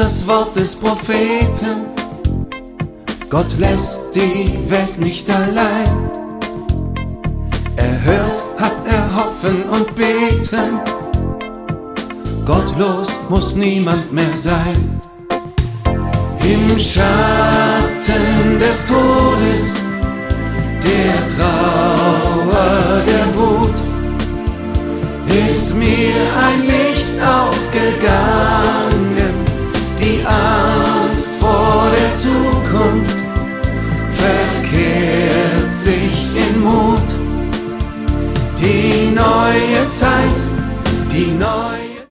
das Wort des Propheten. Gott lässt die Welt nicht allein. Er hört, hat erhoffen und beten. Gottlos muss niemand mehr sein. Im Schatten des Todes, der Trauer, der Wut, ist mir ein Licht aufgegangen. Die Angst vor der Zukunft verkehrt sich in Mut. Die neue Zeit, die neue